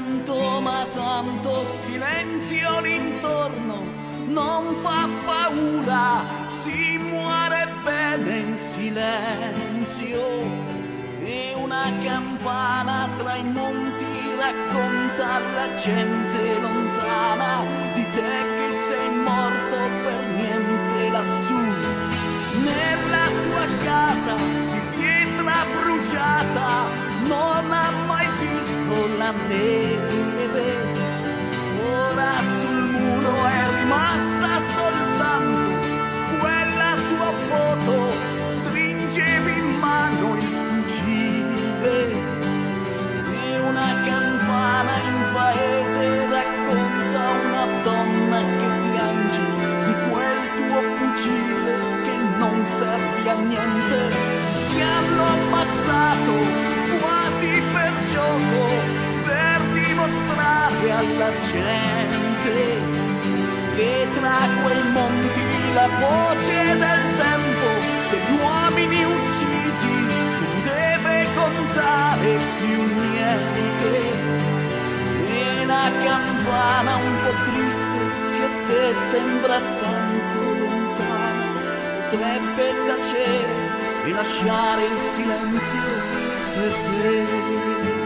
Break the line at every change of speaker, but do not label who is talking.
Sento ma tanto silenzio l'intorno, non fa paura, si muore bene in silenzio. E una campana tra i monti racconta alla gente lontana di te che sei morto per niente lassù. Nella tua casa di pietra bruciata non ha mai visto la neve. Ora sul muro è rimasta soltanto quella tua foto, stringevi in mano il fucile. E una campana in paese racconta una donna che piange di quel tuo fucile che non serve a niente. Ti hanno ammazzato quasi per gioco, per dimostrare alla gente che tra quei monti la voce del tempo degli uomini uccisi non deve contare più niente. E una campana un po' triste che a te sembra tanto lontana potrebbe tacere e lasciare il silenzio per te.